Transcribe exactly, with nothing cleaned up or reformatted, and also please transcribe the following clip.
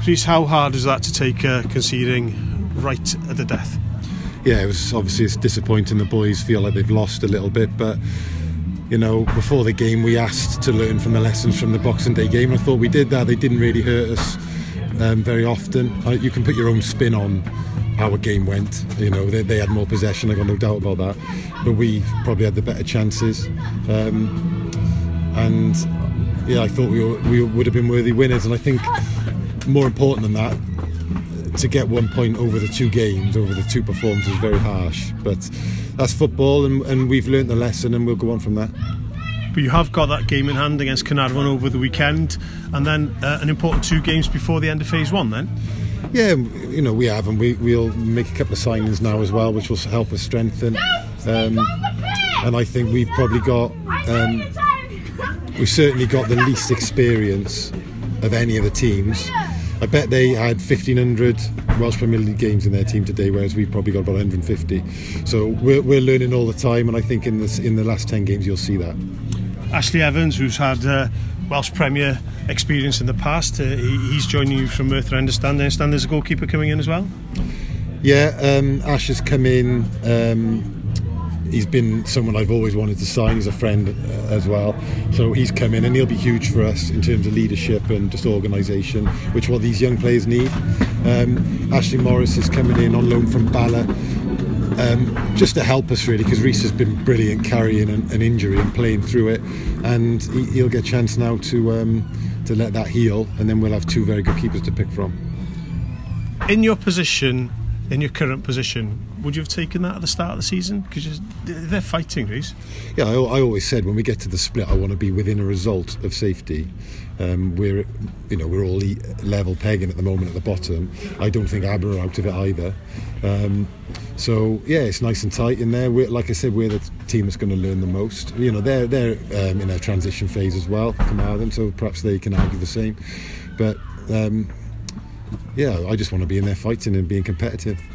Chris, how hard is that to take uh, conceding right at the death? Yeah, it was obviously it's disappointing. The boys feel like they've lost a little bit, but you know, before the game we asked to learn from the lessons from the Boxing Day game. I thought we did that. They didn't really hurt us um, very often. Uh, you can put your own spin on how a game went. You know, they, they had more possession, I got no doubt about that, but we probably had the better chances. Um, and yeah, I thought we, were, we would have been worthy winners, and I think more important than that, to get one point over the two games, over the two performances, is very harsh. But that's football, and, and we've learnt the lesson, and we'll go on from that. But you have got that game in hand against Caernarfon over the weekend, and then uh, an important two games before the end of phase one then? Yeah, you know, we have, and we, we'll make a couple of signings now as well, which will help us strengthen. Um, and I think we've probably got, um, we've certainly got the least experience of any of the teams. I bet they had fifteen hundred Welsh Premier League games in their team today, whereas we've probably got about one hundred fifty. So we're, we're learning all the time, and I think in this in the last ten games you'll see that. Ashley Evans, who's had uh, Welsh Premier experience in the past, uh, he, he's joining you from Merthyr, I understand. I understand there's a goalkeeper coming in as well? Yeah, um, Ash has come in. Um, he's been someone I've always wanted to sign. He's a friend uh, as well. So he's come in, and he'll be huge for us in terms of leadership and just organisation, which what these young players need. Um, Ashley Morris is coming in on loan from Bala, um, just to help us really, because Rhys has been brilliant carrying an, an injury and playing through it, and he, he'll get a chance now to um, to let that heal, and then we'll have two very good keepers to pick from. In your position, in your current position, would you have taken that at the start of the season? Because they're fighting, Rhys. Yeah, I, I always said when we get to the split, I want to be within a result of safety. Um, we're, you know, we're all level pegging at the moment at the bottom. I don't think Aber are out of it either. Um, so yeah, it's nice and tight in there. We're, like I said, we're the team that's going to learn the most. You know, they're they're um, in a transition phase as well, Carmarthen, so perhaps they can argue the same. But um, yeah, I just want to be in there fighting and being competitive.